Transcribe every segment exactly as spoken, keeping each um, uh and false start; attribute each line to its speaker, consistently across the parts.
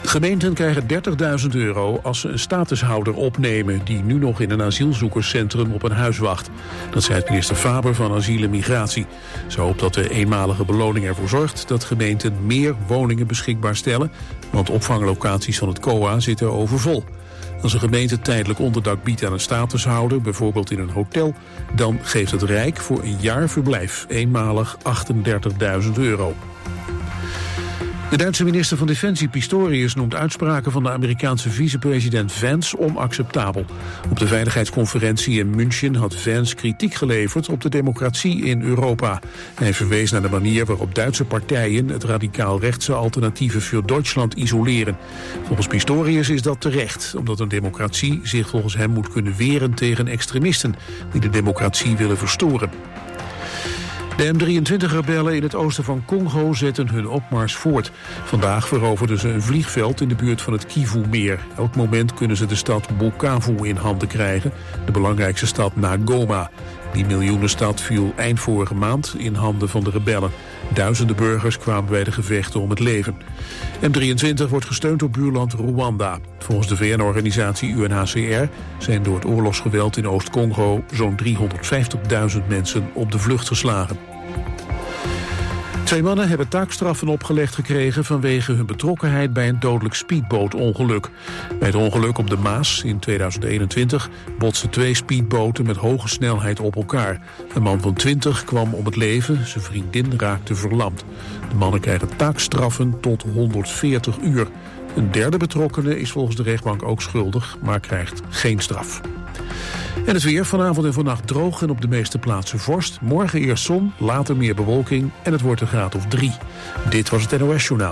Speaker 1: Gemeenten krijgen dertigduizend euro als ze een statushouder opnemen die nu nog in een asielzoekerscentrum op een huis wacht. Dat zei minister Faber van Asiel en Migratie. Ze hoopt dat de eenmalige beloning ervoor zorgt dat gemeenten meer woningen beschikbaar stellen, want opvanglocaties van het C O A zitten overvol. Als een gemeente tijdelijk onderdak biedt aan een statushouder, bijvoorbeeld in een hotel, dan geeft het Rijk voor een jaar verblijf eenmalig achtendertigduizend euro. De Duitse minister van Defensie Pistorius noemt uitspraken van de Amerikaanse vicepresident Vance onacceptabel. Op de veiligheidsconferentie in München had Vance kritiek geleverd op de democratie in Europa. Hij verwees naar de manier waarop Duitse partijen het radicaal-rechtse Alternatieven voor Duitsland isoleren. Volgens Pistorius is dat terecht, omdat een democratie zich volgens hem moet kunnen weren tegen extremisten die de democratie willen verstoren. De M drieëntwintig-rebellen in het oosten van Congo zetten hun opmars voort. Vandaag veroverden ze een vliegveld in de buurt van het Kivu-meer. Elk moment kunnen ze de stad Bukavu in handen krijgen, de belangrijkste stad na Goma. Die miljoenenstad viel eind vorige maand in handen van de rebellen. Duizenden burgers kwamen bij de gevechten om het leven. M drieëntwintig wordt gesteund door buurland Rwanda. Volgens de V N-organisatie U N H C R zijn door het oorlogsgeweld in Oost-Congo zo'n driehonderdvijftigduizend mensen op de vlucht geslagen. Twee mannen hebben taakstraffen opgelegd gekregen vanwege hun betrokkenheid bij een dodelijk speedbootongeluk. Bij het ongeluk op de Maas in tweeduizend eenentwintig botsten twee speedboten met hoge snelheid op elkaar. Een man van twintig kwam om het leven, zijn vriendin raakte verlamd. De mannen krijgen taakstraffen tot honderdveertig uur. Een derde betrokkene is volgens de rechtbank ook schuldig, maar krijgt geen straf. En het weer, vanavond en vannacht droog en op de meeste plaatsen vorst. Morgen eerst zon, later meer bewolking en het wordt een graad of drie. Dit was het N O S-journaal.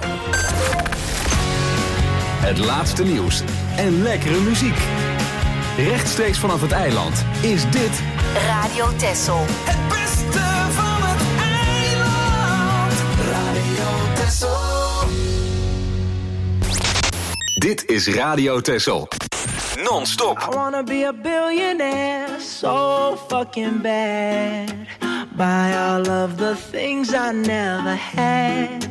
Speaker 2: Het laatste nieuws en lekkere muziek. Rechtstreeks vanaf het eiland is dit
Speaker 3: Radio Texel.
Speaker 4: Het beste van het eiland. Radio Texel.
Speaker 2: Dit is Radio Texel. Non-stop.
Speaker 5: I wanna be a billionaire, so fucking bad. Buy all of the things I never had.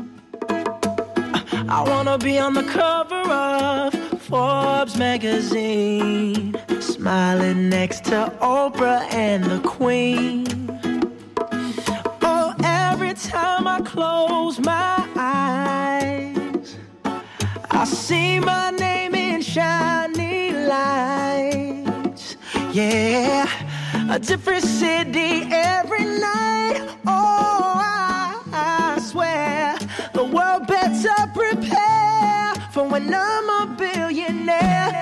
Speaker 5: I wanna be on the cover of Forbes magazine, smiling next to Oprah and the Queen. Oh, every time I close my eyes, I see my name in shiny lights. Yeah, a different city every night. Oh, I, I swear the world better prepare for when I'm a billionaire.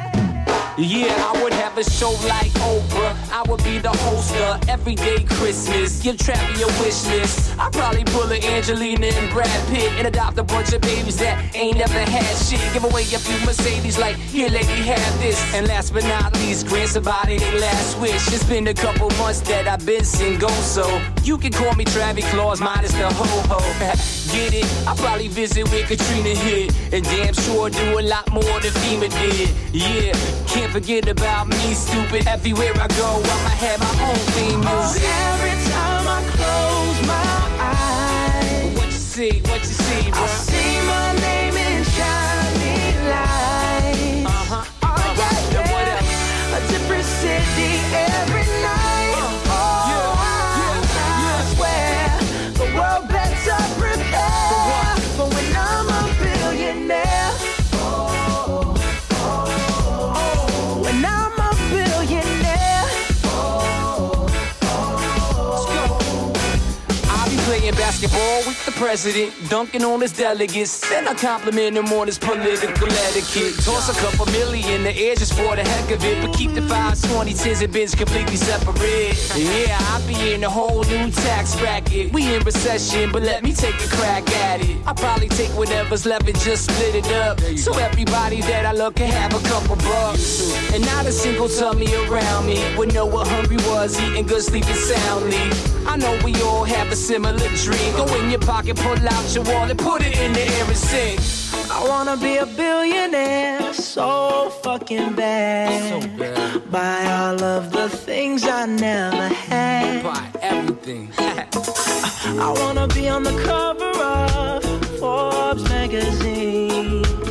Speaker 6: Yeah, I would have a show like Oprah. I would be the host of Everyday Christmas. Give Travis your wish list. I'd probably pull a Angelina and Brad Pitt and adopt a bunch of babies that ain't never had shit. Give away a few Mercedes like, here lady, have this. And last but not least, grant somebody their last wish. It's been a couple months that I've been single, so you can call me Travis Claus minus the ho-ho. Get it? I'll probably visit where Katrina hit. And damn sure do a lot more than FEMA did. Yeah, can't forget about me, stupid. Everywhere I go, I'ma have my own theme music.
Speaker 5: Oh, every time I close my eyes,
Speaker 6: what you see, what you see, bro?
Speaker 5: I see my name in shining lights.
Speaker 6: Uh-huh.
Speaker 5: Oh, yeah,
Speaker 6: yeah. What else?
Speaker 5: A different city every night. Uh, oh,
Speaker 6: yeah,
Speaker 5: I,
Speaker 6: yeah, yeah.
Speaker 5: I swear the world better prepare for when I'm a billionaire. Oh, oh, oh, when I'm a billionaire. Oh,
Speaker 6: Let's go. I'll be playing basketball with the president, dunking on his delegates. Then I compliment him on his political etiquette. Toss a couple million in the air just for the heck of it, but keep the fives, twenty, tens, and bins completely separate. Yeah, I'll be in a whole new tax bracket. We in recession, but let me take a crack at it. I'll probably take whatever's left and just split it up, so everybody that I love can have a couple bucks. And not a single tummy around me would know what hungry was, eating good, sleeping soundly. I know we all have a similar dream. Go in your pocket, pull out your wallet, put it in the air and sing.
Speaker 5: I wanna be a billionaire, so fucking bad.
Speaker 6: So bad.
Speaker 5: Buy all of the things I never had.
Speaker 6: Buy everything.
Speaker 5: I wanna be on the cover of Forbes magazine,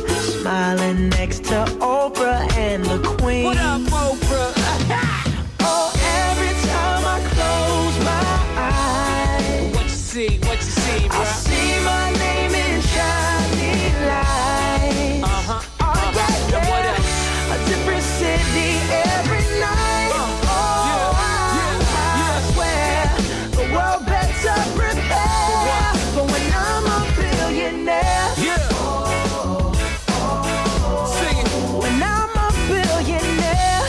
Speaker 5: smiling next to Oprah and the Queen.
Speaker 6: What up, Oprah?
Speaker 5: Oh, every time I close my eyes,
Speaker 6: What you see? What you see, bro?
Speaker 5: I see my name in shining lights.
Speaker 6: Uh-huh.
Speaker 5: Oh,
Speaker 6: uh-huh.
Speaker 5: yeah,
Speaker 6: Now what
Speaker 5: yeah.
Speaker 6: else?
Speaker 5: A different city every night.
Speaker 6: Uh,
Speaker 5: oh,
Speaker 6: yeah,
Speaker 5: I,
Speaker 6: yeah, yeah.
Speaker 5: I swear the world better prepare for when I'm a billionaire.
Speaker 6: Yeah. Sing it.
Speaker 5: When I'm a billionaire.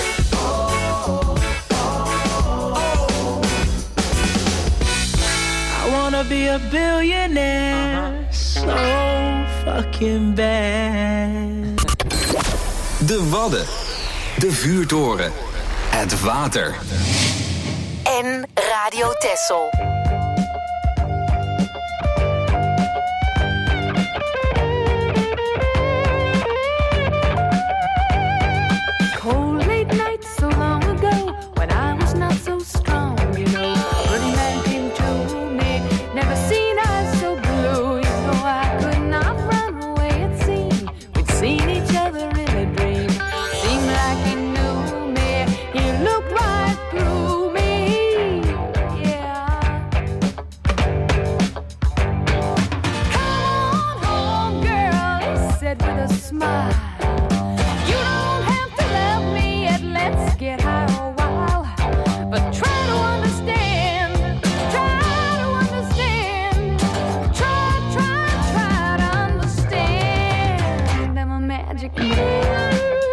Speaker 5: I wanna be a billionaire. So fucking bad.
Speaker 2: De Wadden. De vuurtoren. Het water.
Speaker 3: En Radio Texel.
Speaker 7: Cold late nights so long ago when I was not so strong, you know. Good man came to me, never seen eyes so blue. You know I could not run away, it seemed. We'd seen each other in a dream. Seemed like he knew me, he looked right through me. Yeah. Come on home, girl, he said with a smile. You don't have to love me yet, let's get high a while. But try to understand, try to understand. Try, try, try to understand. I'm a magic man.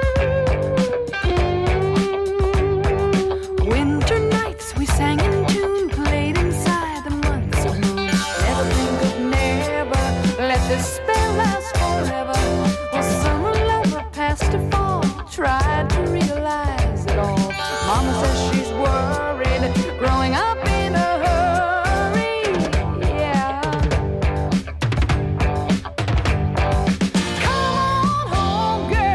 Speaker 7: Winter nights we sang in tune, played inside the months of moon. Never think of never, let this spell last forever. Well, summer lover past to fall, tried to realize it all. Mama says she's worried, growing up in a hurry. Yeah. Come on home, girl.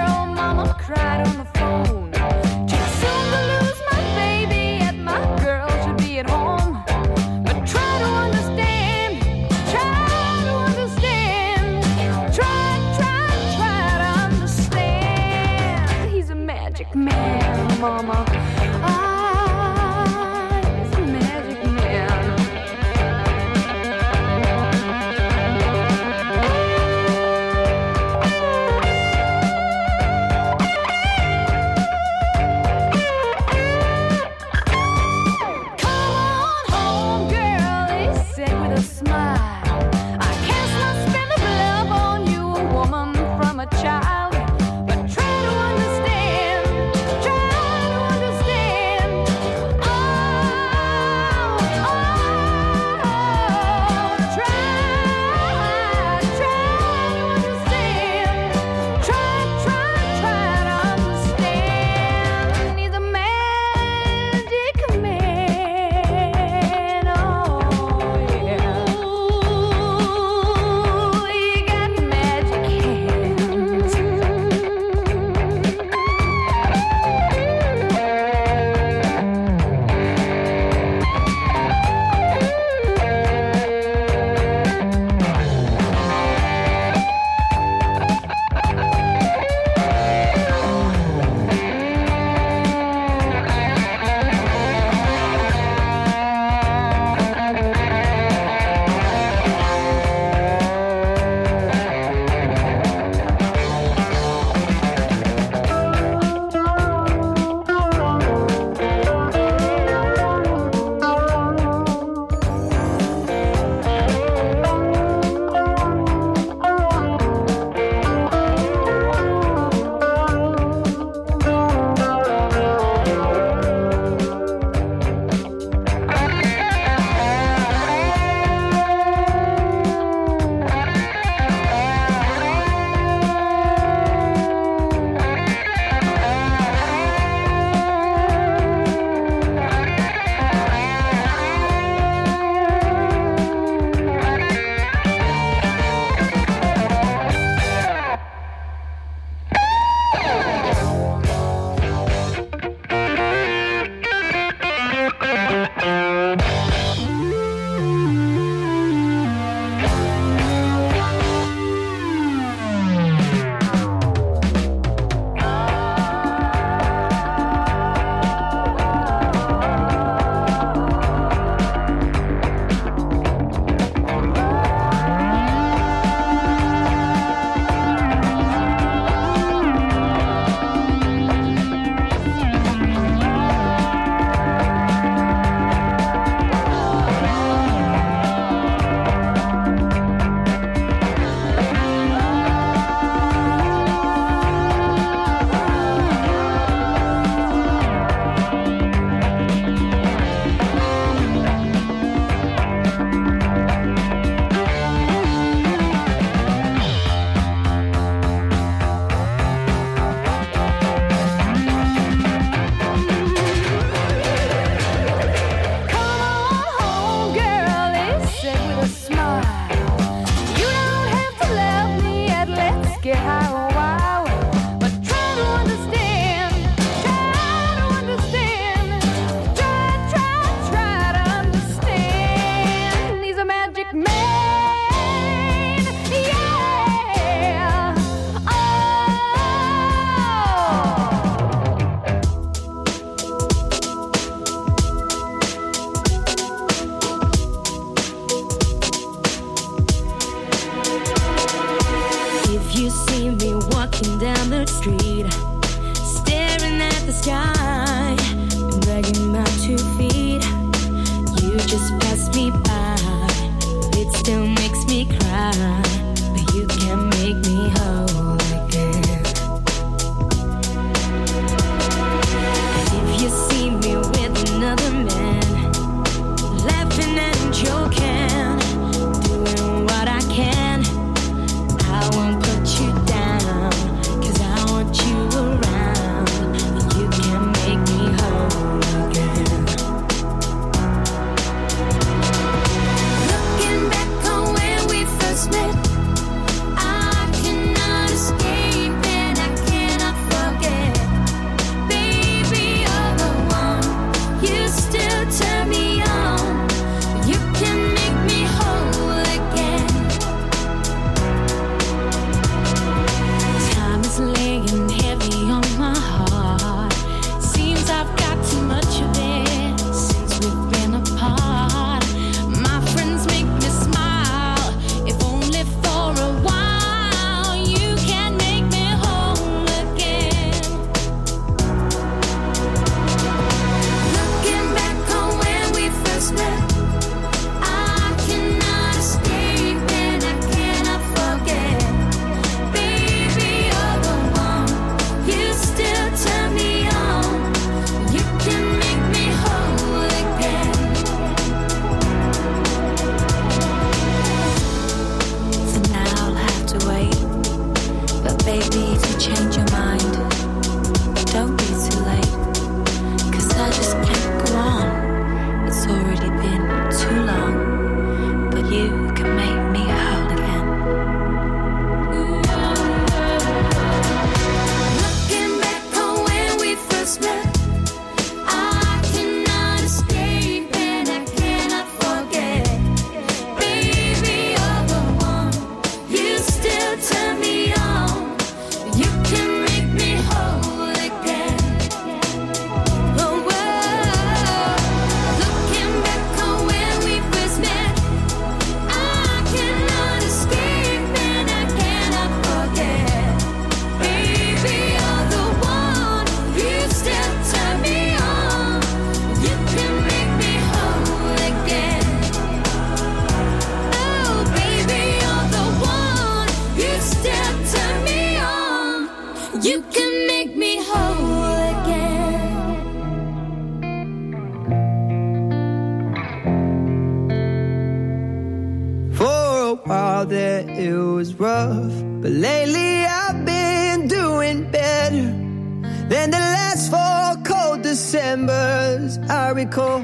Speaker 8: walking down the street, staring at the sky, been dragging my two feet. You just passed me by, it still makes me cry, but you can make me whole again. And if you see me with another man, laughing and joking, doing what I can, I won't put you down, 'cause I want you around, and you can make me whole again. Looking back on when we first met, I cannot escape and I cannot forget. Baby, you're the one, you still turn me on, you can make me whole again. Time is laying heavy on my heart, seems I've got too much of it since we've been apart. My friends make me smile, if only for a while. You can make me whole again. Looking back on when we first met, I cannot escape and I cannot forget. Baby, you're the one, you still turn me on, you can make me whole again. For now I'll have to wait, but baby, if you change your mind, don't be too late, 'cause I just can't go on. It's already been too long, but you can make me whole again. Looking back on when we first met, I cannot escape and I cannot forget. Baby, you're the one, you still turn me on, you can make me whole again. Oh, whoa. Looking back on when we first met, I cannot escape and I cannot forget. Baby, you're the one, you still turn me on, you can make me whole again. Oh, baby, you're the one, you still turn me on, you can make me whole again.
Speaker 9: For a while there it was rough, but lately I've been doing better than the last four cold Decembers I recall.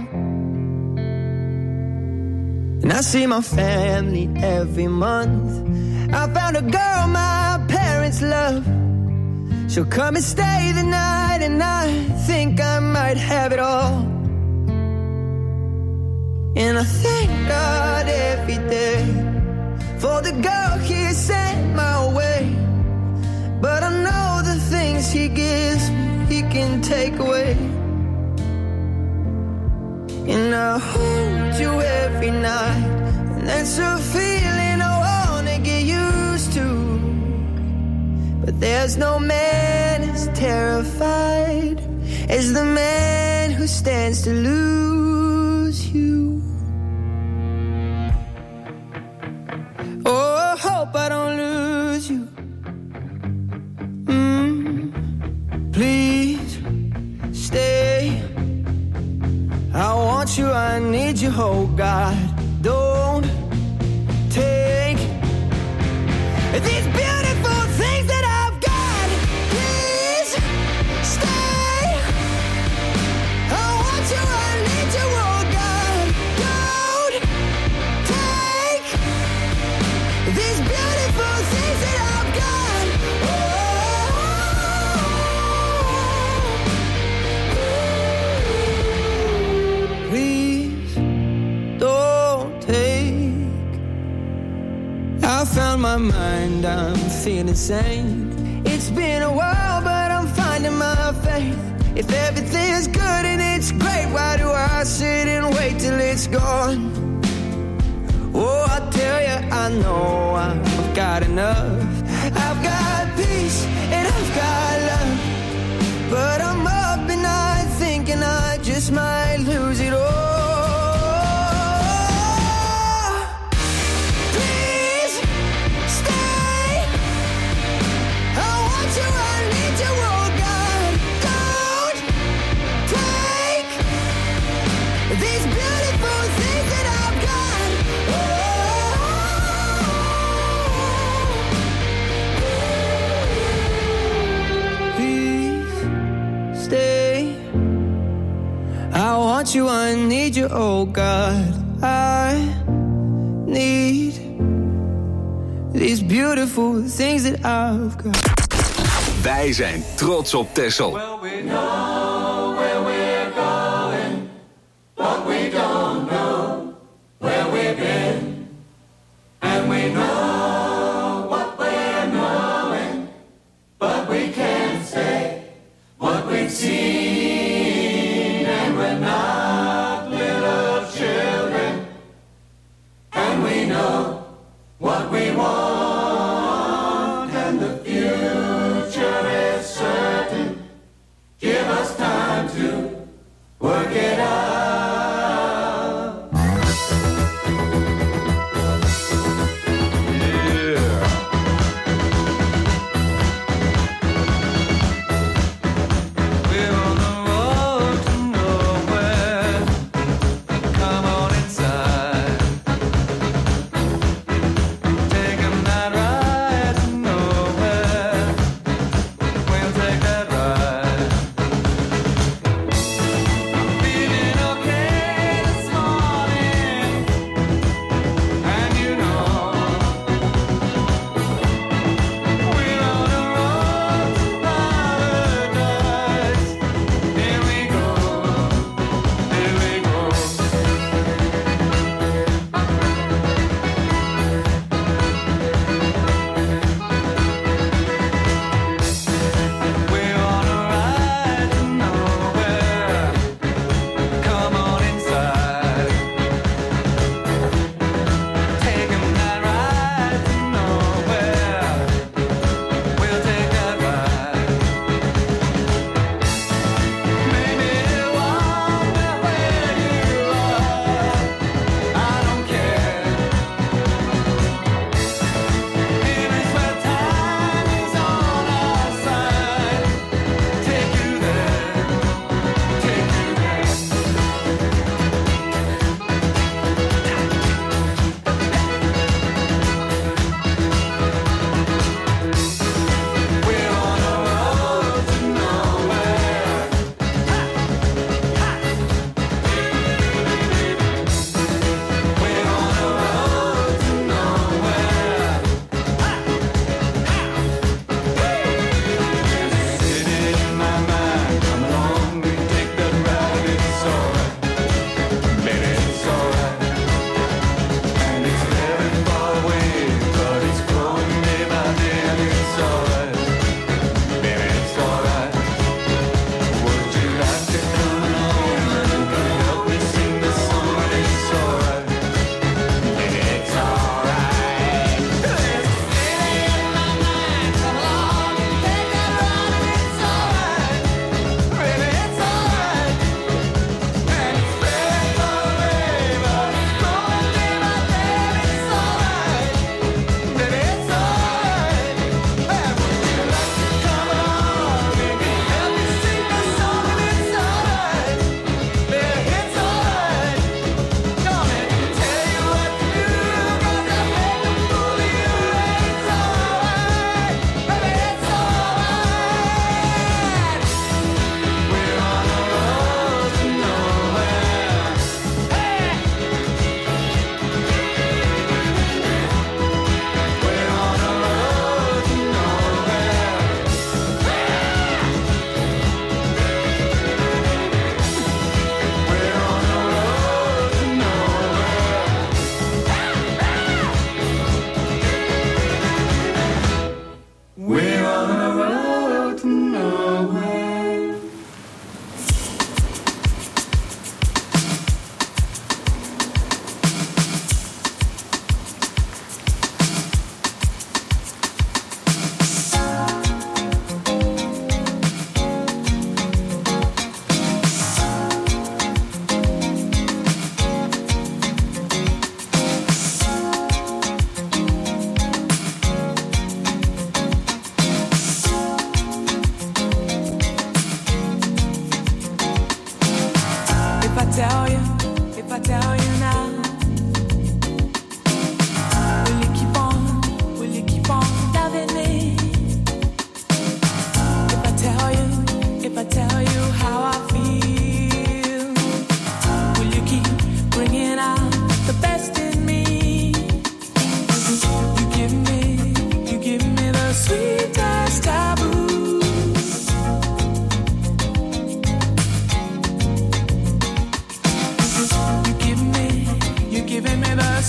Speaker 9: And I see my family every month. I found a girl my parents love, she'll come and stay the night, and I think I might have it all. And I thank God every day for the girl he sent my way. But I know the things he gives me, he can take away. And I hold you every night, and that's a feeling I wanna get used to. But there's no man as terrified as the man who stands to lose you. Oh, I hope I don't lose you. Mm, please stay. I want you, I need you, oh God. Don't take these beautiful things that I've got. Please stay. I want you, I need you, oh God. Don't take these beautiful things that I've got. Oh, please don't take. I found my mind, I'm feeling sane. It's been a while, but I'm finding my faith. If everything's good and it's great, why do I sit and wait till it's gone? Oh, I tell you, I know I've got enough. I've got peace want you, I need you, oh God. I need these beautiful things that I've got.
Speaker 2: Wij zijn trots op Texel.
Speaker 4: Well, we know where we're going, but we don't know where we've been. And we know what we're knowing, but we can't say what we've seen. And we're not little children, and we know what we want, and the future is certain. Give us time to work it out.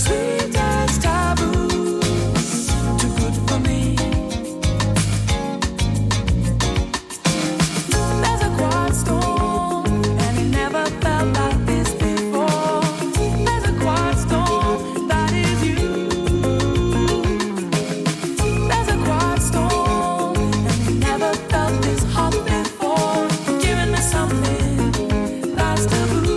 Speaker 9: sweet as taboo. Too good for me. There's a quiet storm, and it never felt like this before. There's a quiet storm, that is you. There's a quiet storm, and it never felt this hot before. Giving me something that's taboo.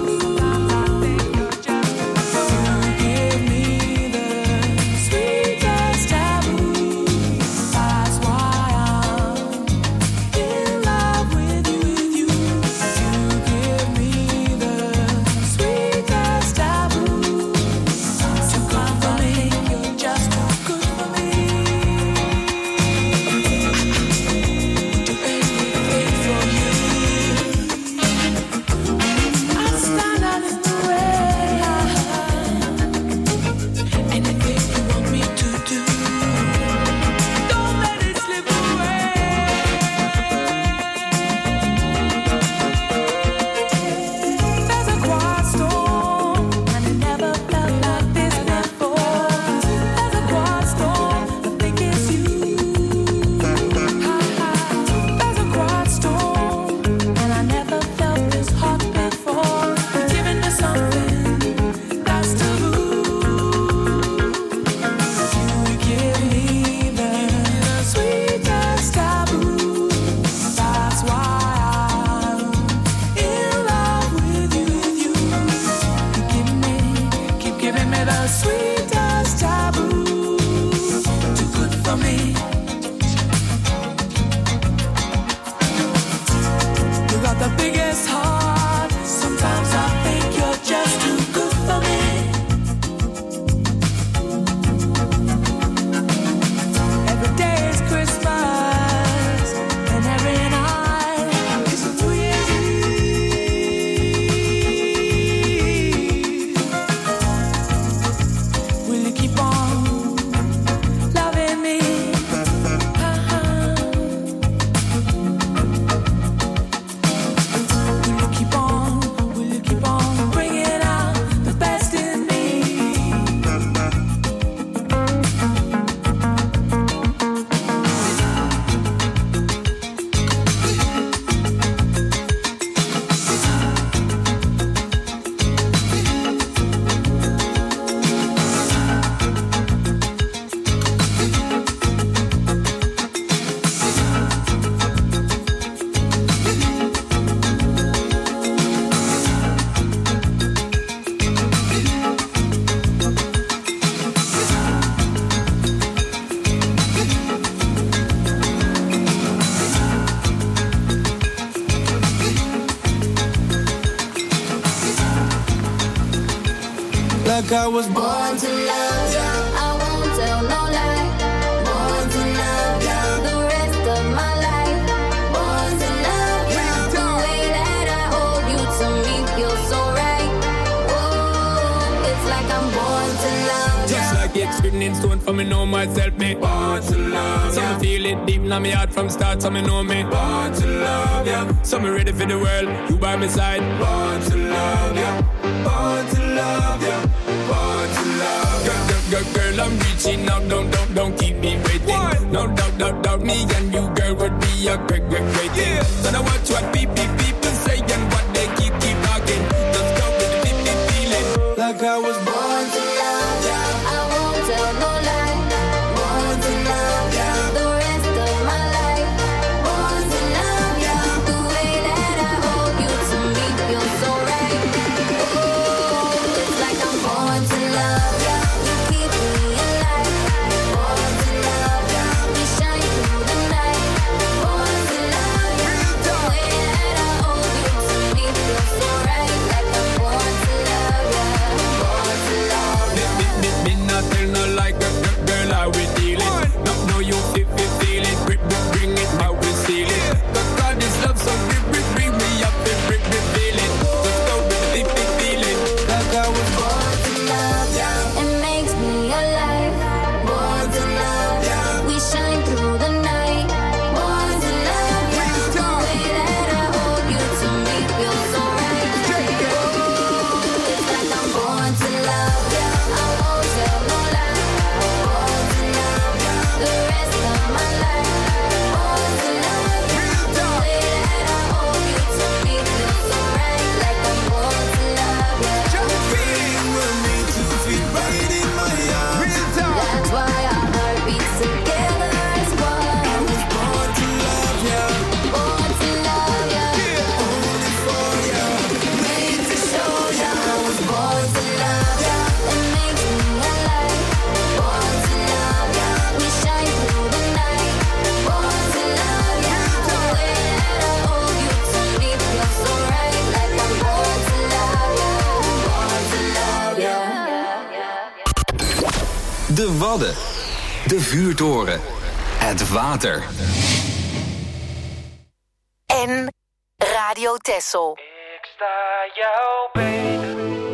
Speaker 10: Like I was born to love ya.
Speaker 8: I won't tell no lie. Born to love ya. The rest of my life. Born to love ya. The way that I hold you to me feels so right. Whoa, it's like I'm born to love ya.
Speaker 11: Just like it's written in stone for me know myself, me born to love ya. So me feel it deep in my heart from start, so me know me born to love ya. So me ready for the world, you by my side. Born to love ya. Born to love ya. Born to love ya. Girl, girl, girl, I'm reaching out, don't, don't, don't keep me waiting. What? No doubt, doubt, doubt, me and you, girl, would be a great, great, great thing. Yeah. So now watch what people, people say and what they keep, keep talking. Just go with the deep, deep feeling.
Speaker 10: Like I was born to love ya.
Speaker 8: I won't tell no lie. Born to love ya. The rest of my life. Born to love ya. The way that I hold you to me feels so right. Oh, it's like I'm born to love ya. You keep me alive. Born to love ya. We shine through the night. Born to love ya. The way that I hold you to me feels so right. Like I'm born to love ya. Born to love ya.
Speaker 2: De Wadden. De vuurtoren. Het water.
Speaker 3: En Radio Texel.
Speaker 5: Ik sta jou beter.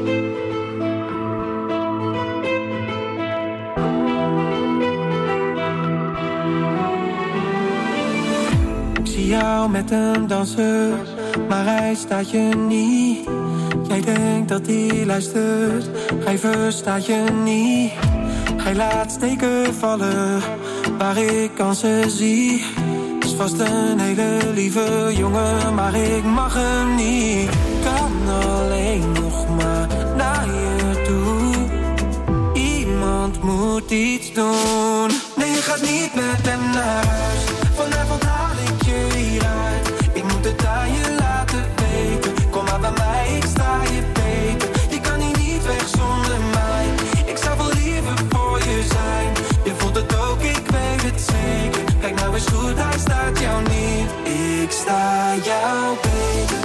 Speaker 5: Ik zie jou met hem dansen, maar hij staat je niet. Jij denkt dat hij luistert, hij verstaat je niet. Hij laat steken vallen, waar ik kansen zie. Is vast een hele lieve jongen, maar ik mag hem niet. Kan alleen nog maar naar je toe. Iemand moet iets doen. Nee, je gaat niet met hem naar huis. Vanavond haal ik je hieruit. Ik moet het aan je laten weten. Kom maar bij mij, ik sta je beter. Je kan hier niet weg zonder mij. Ik zou wel liever voor je zijn. Je voelt het ook, ik weet het zeker. Kijk nou eens goed, hij staat jou niet. Ik sta jou beter.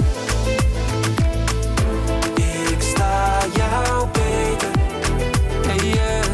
Speaker 5: Ik sta jou beter. Hey yeah.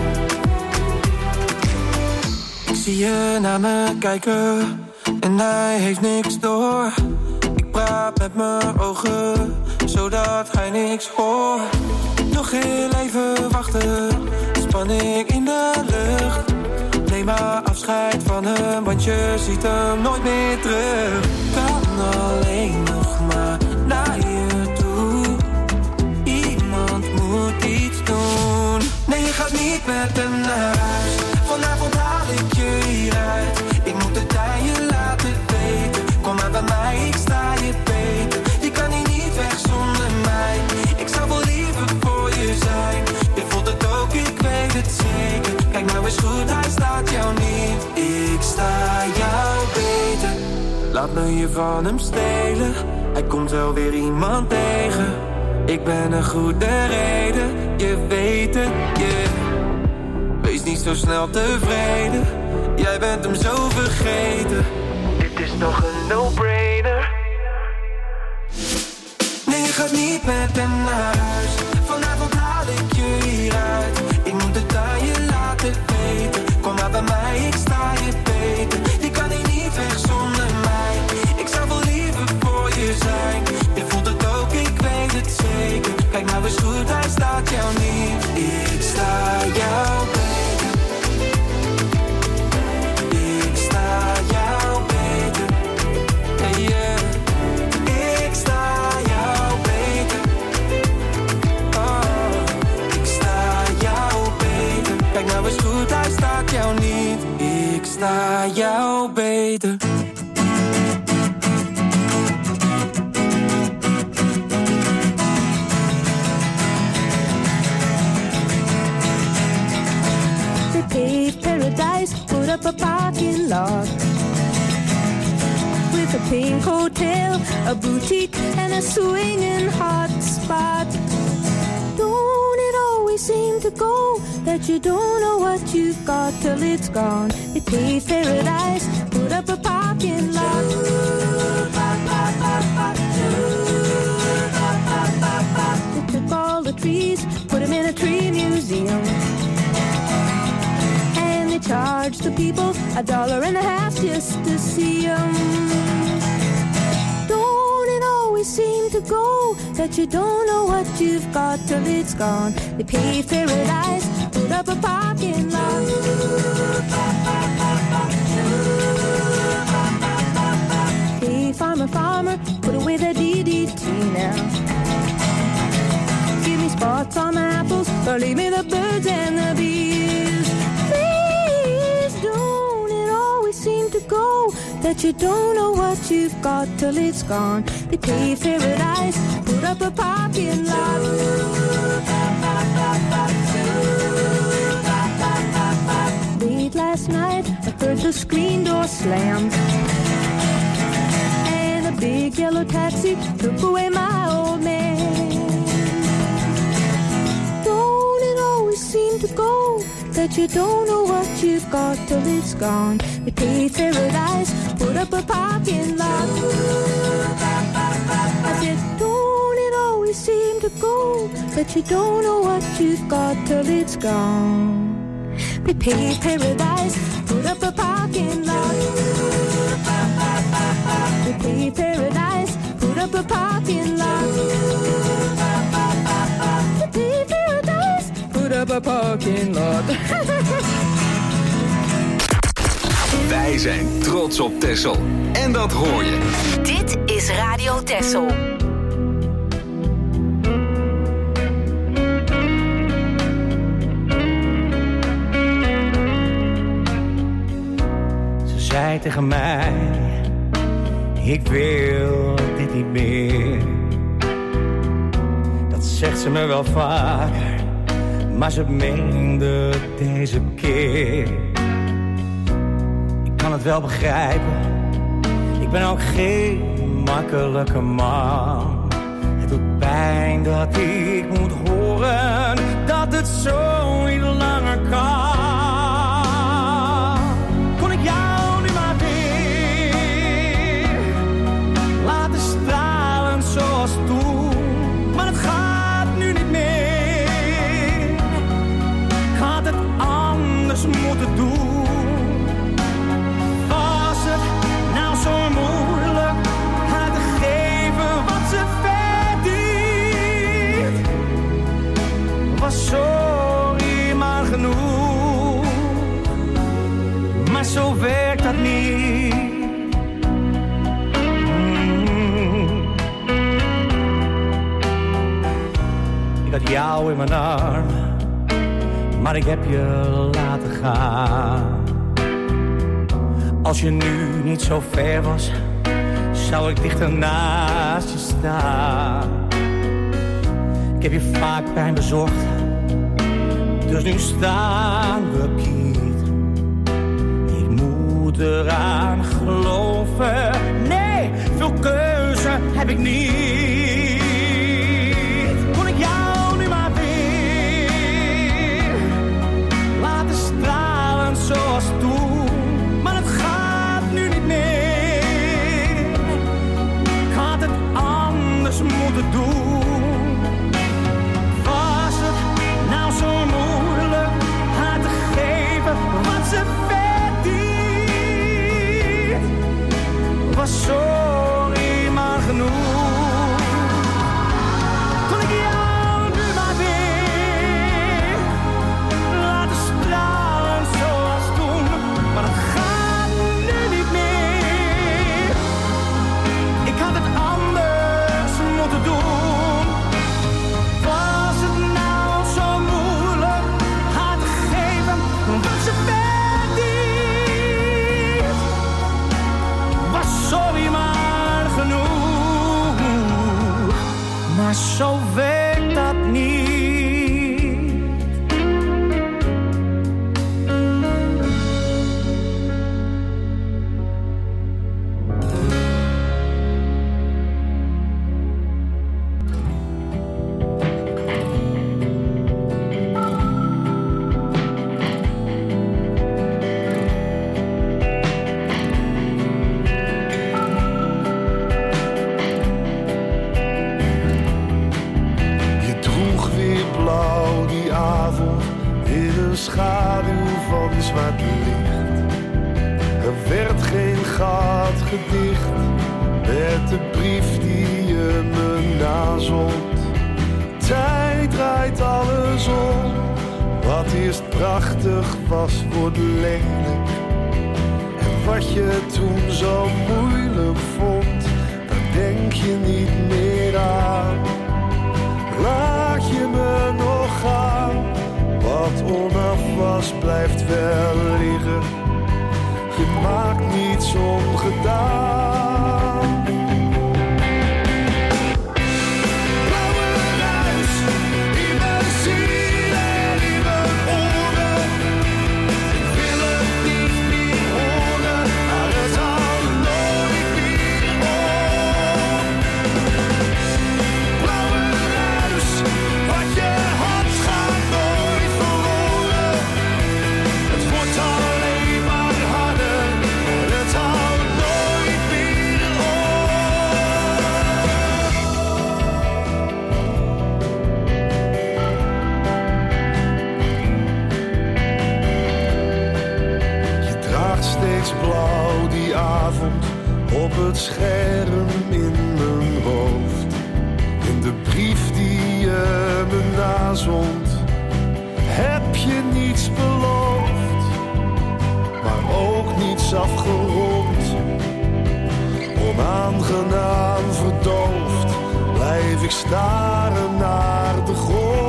Speaker 5: Ik zie je naar me kijken en hij heeft niks door. Ik praat met mijn ogen, zodat hij niks hoort. Nog heel even wachten, spanning in de lucht. Neem maar afscheid van hem, want je ziet hem nooit meer terug. Kan alleen nog maar naar je toe. Iemand moet iets doen. Nee, je gaat niet met hem naar huis. Vanavond haal ik je hieruit. Ik moet het aan je laten weten. Kom maar bij mij, ik sta je beter. Je kan hier niet weg zonder mij. Ik zou wel liever voor je zijn. Je voelt het ook, ik weet het zeker. Kijk nou eens goed, hij staat jou niet. Ik sta jou beter. Laat me je van hem stelen. Hij komt wel weer iemand tegen. Ik ben een goede reden. Je weet het, yeah. Wees niet zo snel tevreden. Jij bent hem zo vergeten. Dit is nog een no-brainer. Nee, je gaat niet met hem naar huis. Vanavond haal ik je hieruit. Ik moet het aan je laten weten. Kom maar bij mij, ik sta je beter. Je kan hier niet weg zonder mij. Ik zou wel liever voor je zijn. Je voelt het ook, ik weet het zeker. Kijk nou eens goed, hij staat jou niet. Ik sta jou beter. Ik sta jou beter. Hey yeah. Ik sta jou beter. Oh, ik sta jou beter. Kijk nou eens goed, hij staat jou niet. Ik sta jou beter.
Speaker 12: Paved paradise, put up a parking lot with a pink hotel, a boutique, and a swinging hot spot. Don't it always seem to go that you don't know what you've got till it's gone? They paved paradise, put up a parking lot. They took all the trees, put them in a tree museum. They charge the people a dollar and a half just to see them. Don't it always seem to go that you don't know what you've got till it's gone? They paved paradise, put up a parking lot. Hey, farmer, farmer, put away the D D T now. Give me spots on my apples, or leave me the birds and the bees. Don't it always seem to go that you don't know what you've got till it's gone? They paved paradise, put up a parking lot. Late last night, I heard the screen door slam, and a big yellow taxi took away my old man. Don't it always seem to go that you don't know what you've got till it's gone? They paved paradise, put up a parking lot. I said, don't it always seem to go that you don't know what you've got till it's gone? We paved paradise, put up a parking lot. We paved paradise, put up a parking lot. We paved paradise, put up a parking lot.
Speaker 2: Wij zijn trots op Texel. En dat hoor je.
Speaker 3: Dit is Radio Texel.
Speaker 13: Ze zei tegen mij, ik wil dit niet meer. Dat zegt ze me wel vaker, maar ze meende deze keer. Ik kan het wel begrijpen, ik ben ook geen makkelijke man. Het doet pijn dat ik moet horen dat het zo niet langer kan. Kon ik jou nu maar weer laten stralen zoals toen, maar het gaat nu niet meer. Ik had het anders moeten doen. Zo moeilijk haar te geven wat ze verdient. Was sorry maar genoeg, maar zo werkt dat niet. Mm. Ik had jou in mijn armen, maar ik heb je laten gaan. Als je nu niet zo ver was, zou ik dichter naast je staan. Ik heb je vaak pijn bezorgd, dus nu staan we Piet. Ik moet eraan geloven, nee, veel keuze heb ik niet. Kon ik jou nu maar weer laten stralen zoals toen. Moeten doen. Was het nou zo moeilijk haar te geven wat ze verdient? Was sorry maar genoeg. Kon ik jou nu maar weer laten stralen zoals toen, maar dat gaat nu niet meer. Ik had het anders moeten doen. Was het nou zo moeilijk haar te geven wat ze verdient? Was sorry maar genoeg, maar zo werkt dat niet.
Speaker 14: Schaduw van zwart licht. Er werd geen gat gedicht met de brief die je me nazond. Tijd draait alles om. Wat eerst prachtig was, wordt lelijk. En wat je toen zo moeilijk vond, daar denk je niet meer aan. Laat je me nog gaan. Wat onaf was, blijft wel liggen. Je maakt niets ongedaan. Blauwe ruis in mijn ziel en in mijn oren. Ik wil het niet meer horen, maar stond op het scherm in mijn hoofd. In de brief die je me nazond, heb je niets beloofd, maar ook niets afgerond. Onaangenaam verdoofd, blijf ik staren naar de grond.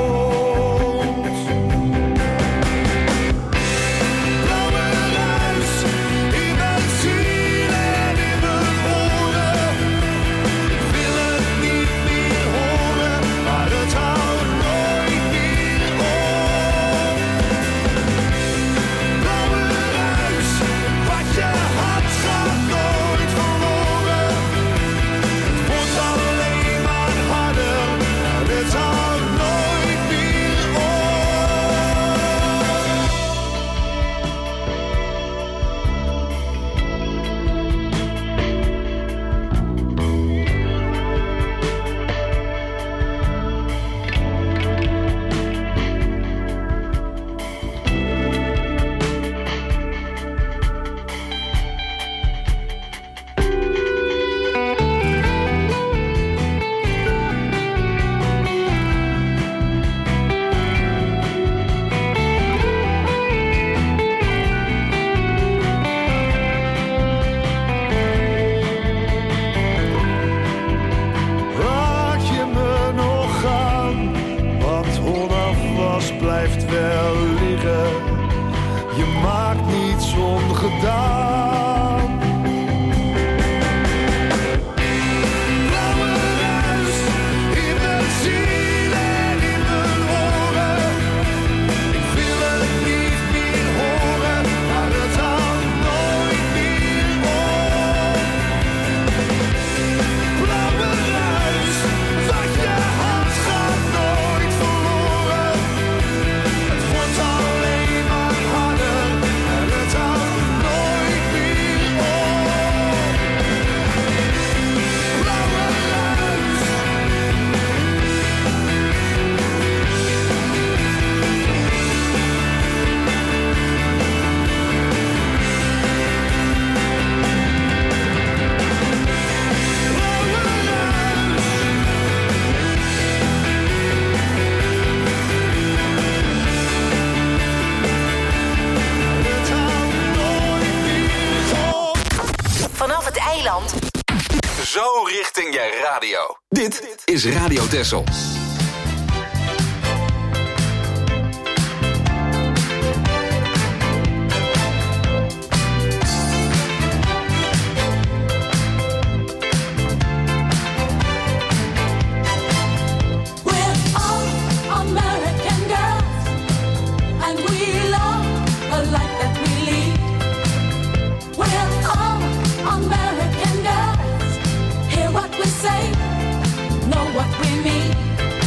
Speaker 2: Zo richting je radio. Dit is Radio Texel.
Speaker 8: Say, know what we mean.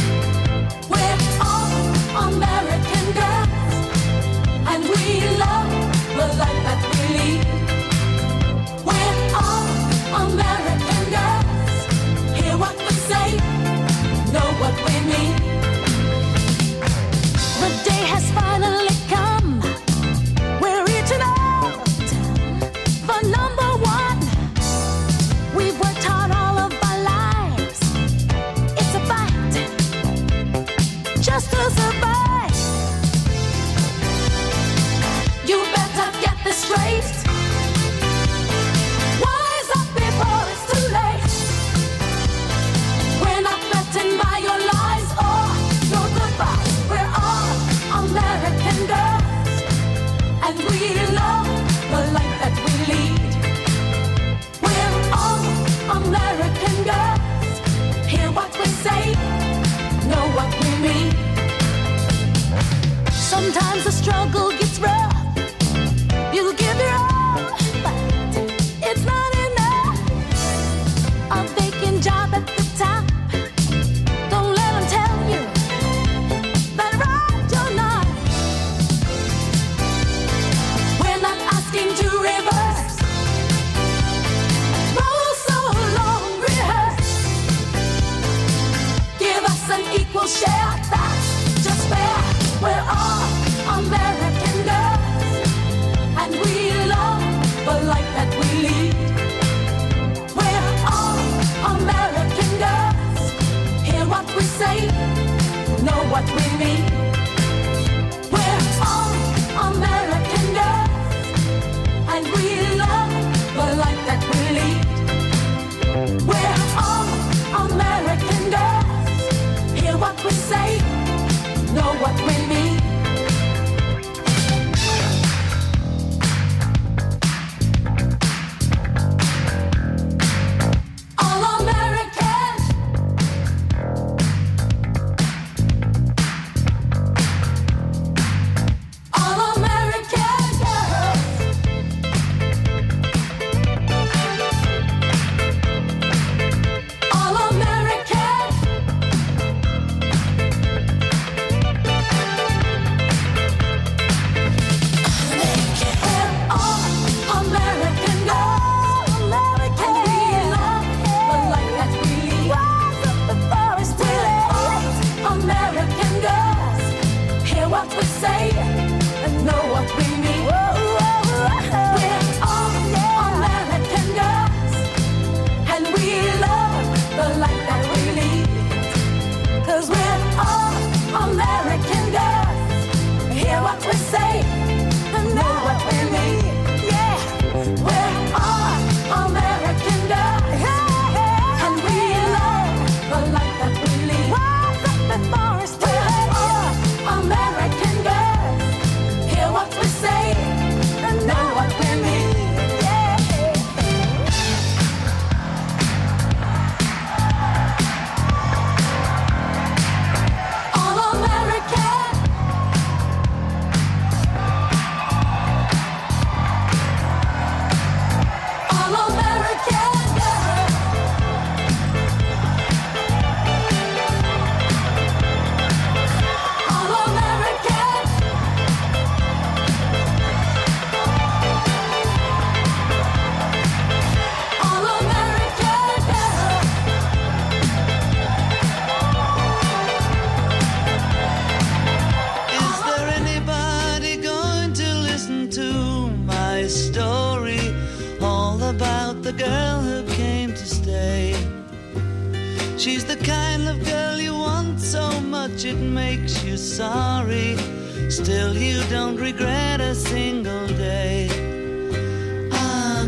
Speaker 15: She's the kind of girl you want so much it makes you sorry. Still you don't regret a single day. Ah,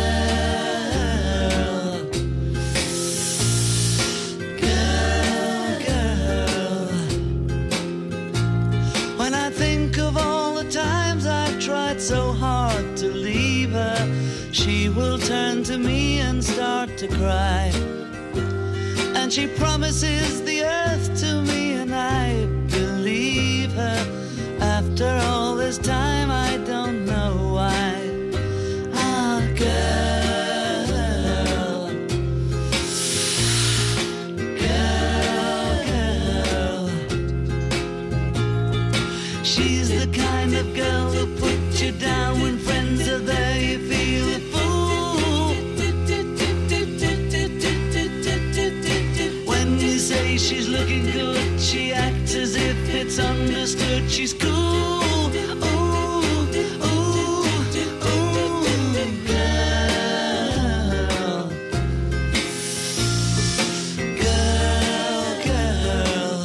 Speaker 15: girl, girl, girl. When I think of all the times I've tried so hard to leave her, she will turn to me and start to cry. And she promises the earth to me and I believe her. After all this time I don't know why. Ah, girl, girl, girl. She's the kind of girl who puts you down when friends are there. You feel a fool. Say she's looking good, she acts as if it's understood. She's cool, ooh, ooh, ooh, girl, girl, girl.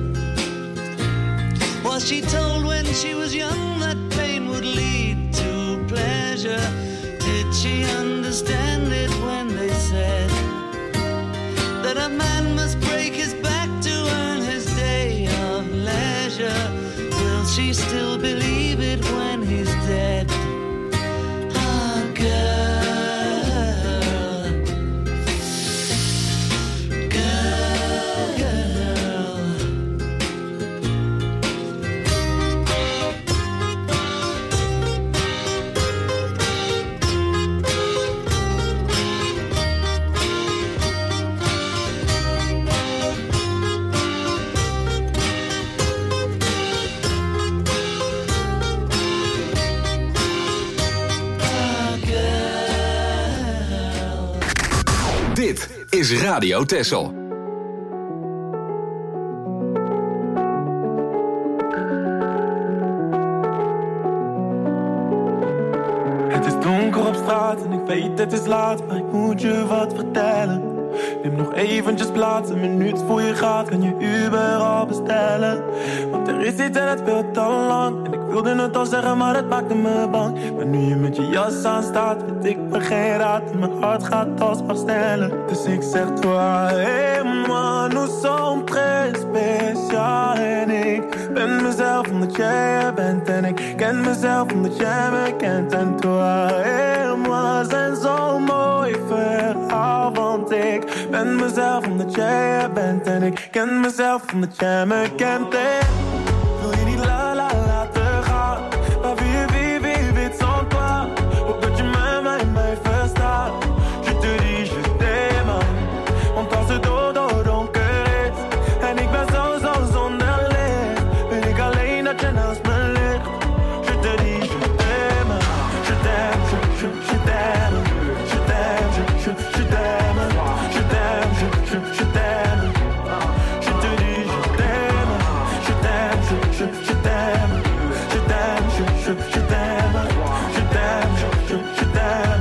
Speaker 15: Was she told when she was young that pain would lead to pleasure? Did she understand it when they said that a man must break his back to earn his day of leisure? Will she still believe it when he's dead? Ah, girl, girl, girl.
Speaker 2: Dit is Radio Texel.
Speaker 16: Het is donker op straat en ik weet het is laat, maar ik moet je wat vertellen. Neem nog eventjes plaats, een minuut voor je gaat, kan je Uber al bestellen. Want er is iets en het speelt al lang, en ik wilde het al zeggen, maar het maakte me bang. Maar nu je met je jas aan staat, weet ik me geen raad, en mijn hart gaat alsmaar sneller. Dus ik zeg toi, hey man, nous sommes très spécial. En ik ben mezelf omdat jij er bent, en ik ken mezelf omdat jij me kent. En toi, hey moi, zijn zo mooi verhaal, want ik ben mezelf omdat jij er bent, en ik ken mezelf omdat jij me kent. En wil je niet la la laten gaan, maar wie wie wie weet sans toi. Hoop dat je mij, mij, mij verstaat. Je te dis, je t'aime. Want als het dood donker is en ik ben zo zo zonder licht, wil ik alleen dat je naast me ligt. Je te dis, je t'aime. Je t'aime, je, je, je t'aime. Je t'aime, je, je, je t'aime. Je t'aime, je, je, je t'aime. Je te dis, je t'aime. Je t'aime, je, je, je t'aime. Je t'aime, je, je, je t'aime. Je t'aime, je, je, je t'aime.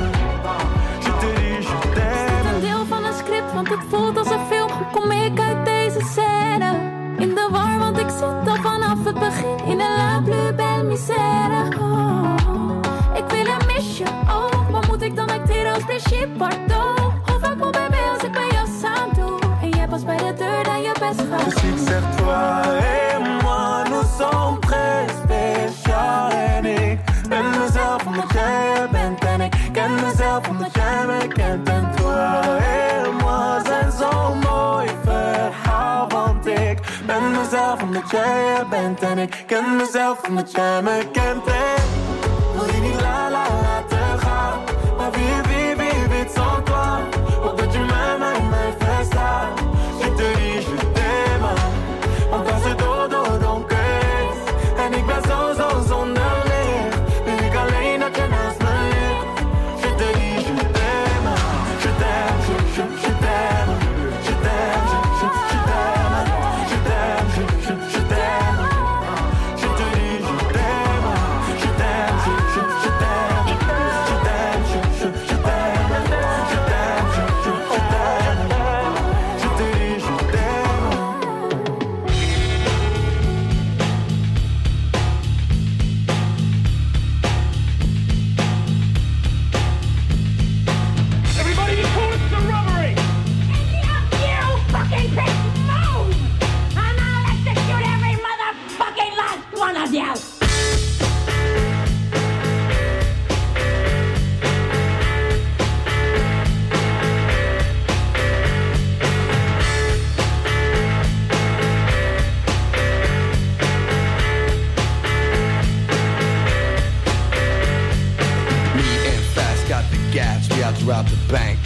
Speaker 16: Je te dis, je t'aime.
Speaker 12: Is dit een deel van een script, want het voelt als een film. Hoe kom ik uit deze scène? In de war, want ik zit al vanaf het begin in een la plus belle misère. Oh, ik wil een misje, oh, wat moet ik dan acteren als Brigitte Bardot? Hoe vaak moet bij mij als ik bij jou samen doe? En jij pas bij de deur dan je best gaat.
Speaker 16: Dus ik zeg toi et moi, nous sommes très spécial. En ik ben mezelf omdat jij er bent, en ik ken mezelf omdat jij me kent. En toi et moi zijn zo'n mooi verhaal, want ik ben mezelf omdat jij er bent, en ik ken mezelf omdat jij me kent. En wil je niet la la laten gaan, maar wie wie wie weet sans toi. Hoop dat je mij, mij, mij verstaat. Je te dis, je t'aime. Want als het dood donker is en ik ben zo zo zonder licht, wil ik alleen dat je naast me ligt. Je te dis, je t'aime. Je t'aime, je, je, je t'aime. Je t'aime, je, je, je t'aime. Je t'aime, je, je, je t'aime. Je te dis, je t'aime. Je t'aime.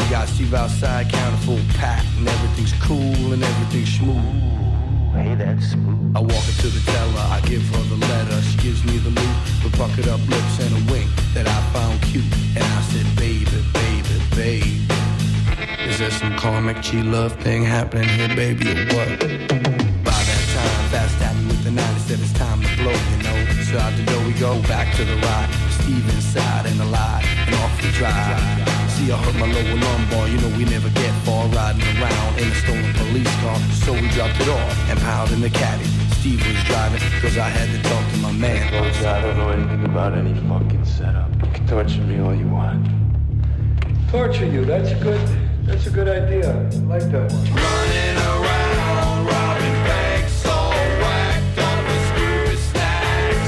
Speaker 17: We got Steve outside, counting full pack, and everything's cool and everything's smooth. Hey, that's smooth. I walk her to the teller, I give her the letter. She gives me the loot with bucket up lips and a wink that I found cute. And I said, baby, baby, baby, is there some karmic G-love thing happening here, baby, or what? By that time, fast at me with the nine, said it's time to blow, you know. So out the door we go, back to the ride. Steve inside and alive, and off we drive. See, I hurt my lower lumbar, you know we never get far riding around in a stolen police car. So we dropped it off and piled in the caddy. Steve was driving, cause I had to talk to my man.
Speaker 18: Folks, I don't know anything about any fucking setup. You can torture me all you want.
Speaker 19: Torture you, that's a good, that's a good idea. I like that one.
Speaker 4: Running around, robbing banks, all whacked up with Scooby Snacks.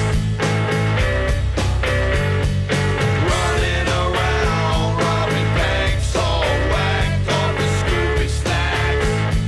Speaker 4: Running around, robbing banks, all whacked up with Scooby Snacks.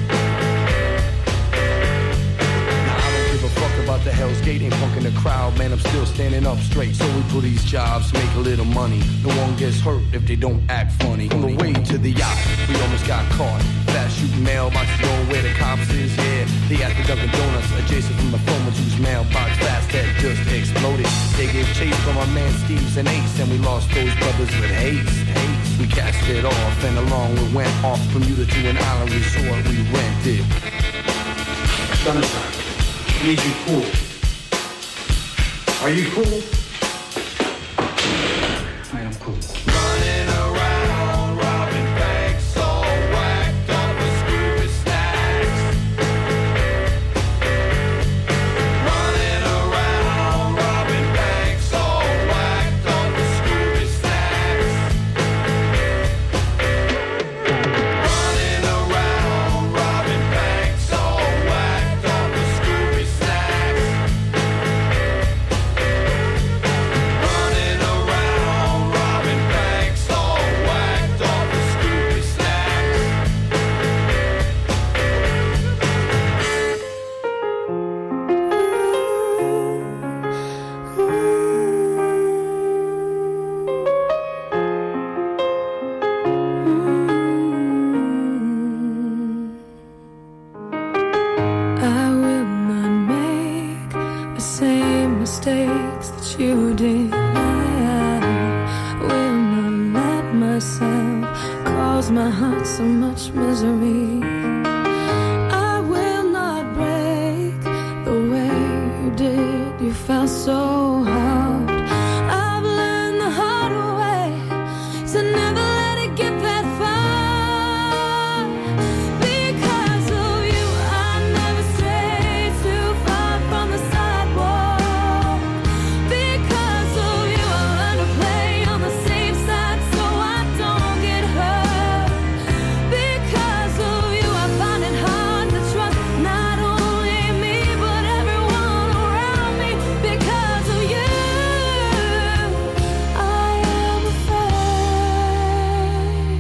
Speaker 17: Now I don't give a fuck about the Hell's Gate, ain't punking the crowd, man, I'm still standing up straight. So we do these jobs, make a little money. No one gets hurt if they don't act funny. On the way to the yacht, we almost got caught. Fast shooting mailboxes going where the cops is, yeah. They at the Dunkin' Donuts, adjacent from the phone whose mailbox fast had just exploded. They gave chase from our man Steve's and Ace, and we lost those brothers with haste. haste. We cast it off, and along we went off Bermuda to an island resort we rented.
Speaker 19: Sunshine, I need you cool. Are you cool? I am cool.
Speaker 4: Running around, robbing banks, all whacked up with Scooby Snacks. Running around, robbing banks, all whacked up with Scooby Snacks. Running around, robbing banks, all whacked up with Scooby Snacks. Running around, robbing banks, all whacked up with Scooby Snacks.
Speaker 12: I will not make the same mistakes that you did. I will not let myself cause my heart so much misery. I will not break the way you did. You felt so hard. I've learned the hard way to never let it get that far. Because of you, I never strayed too far from the sidewalk. Because of you, I learned to play on the safe side so I don't get hurt. Because of you, I find it hard to trust not only me but everyone around me. Because of you, I am afraid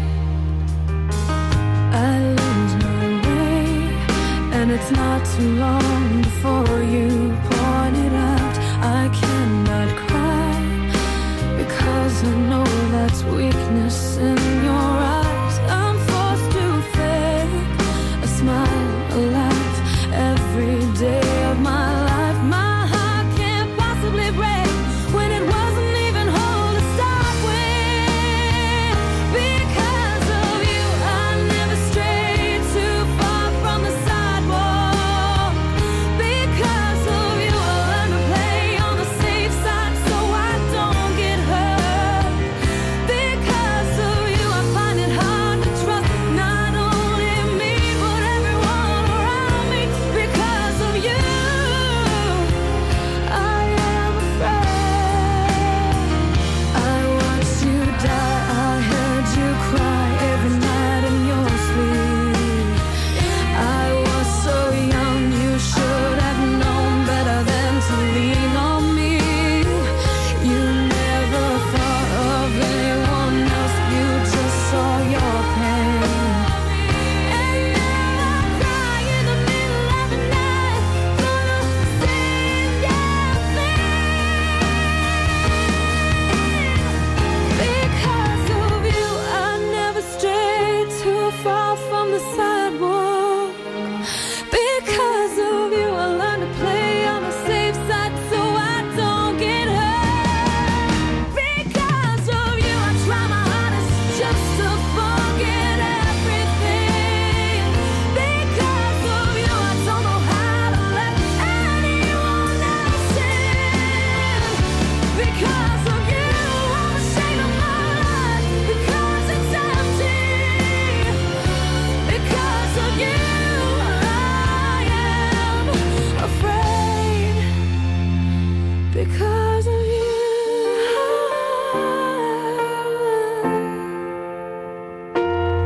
Speaker 12: I lose my way, and it's not too long before you point it out. I cannot cry because I know that's weakness in your eyes. I'm forced to fake a smile, a laugh every day of my life. My heart can't possibly break when it wasn't even whole to start with. Because of you, I never strayed too far from the sidewalk. Because of you, I learned to play on the safe side so I don't get hurt. Because of you,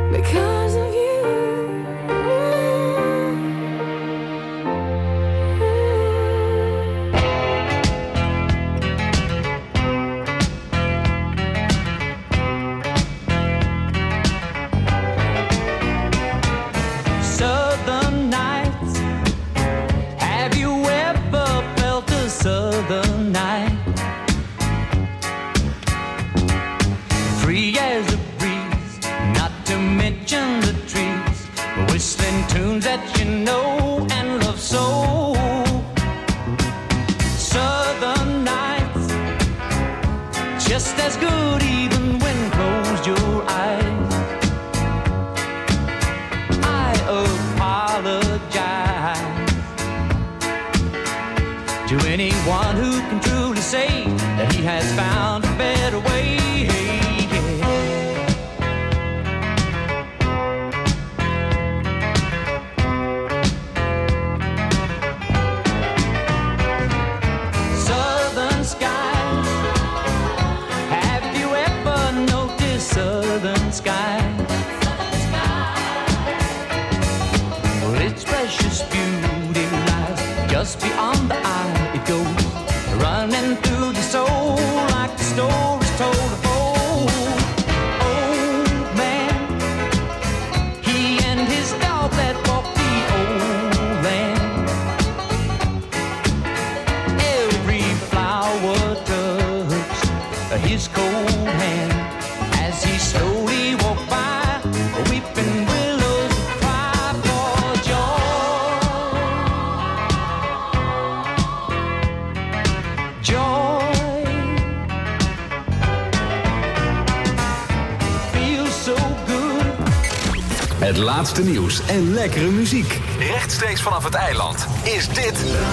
Speaker 12: because of you.
Speaker 15: Southern nights, have you ever felt a southern night? Free as a breeze, not to mention the trees, whistling tunes that you know and love so. Southern nights, just as good even when closed your eyes. I apologize to anyone who can truly say that he has found a better way. Southern skies, have you ever noticed southern skies? Well, its precious beauty lies just beyond the eye. It goes running through the soul like the stories told of old. Old man, he and his dog that walked the old land. Every flower touched his cold hand as he slowly walked by, weeping willows cry for joy. Joy feels so good.
Speaker 2: Het laatste nieuws en lekkere muziek. Rechtstreeks vanaf het eiland is dit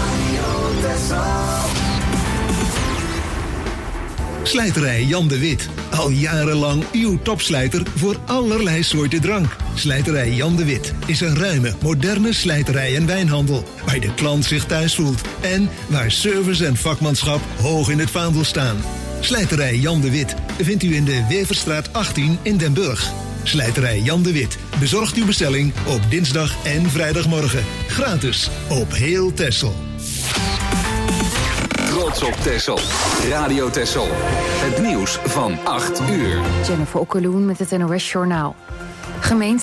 Speaker 20: Slijterij Jan de Wit. Al jarenlang uw topslijter voor allerlei soorten drank. Slijterij Jan de Wit is een ruime, moderne slijterij en wijnhandel. Waar de klant zich thuis voelt. En waar service en vakmanschap hoog in het vaandel staan. Slijterij Jan de Wit vindt u in de Weverstraat achttien in Den Burg. Slijterij Jan de Wit bezorgt uw bestelling op dinsdag en vrijdagmorgen. Gratis op heel Texel.
Speaker 2: Trots op Texel. Radio Texel. Het nieuws van acht uur.
Speaker 21: Jennifer Okkeloen met het N O S Journaal. Gemeente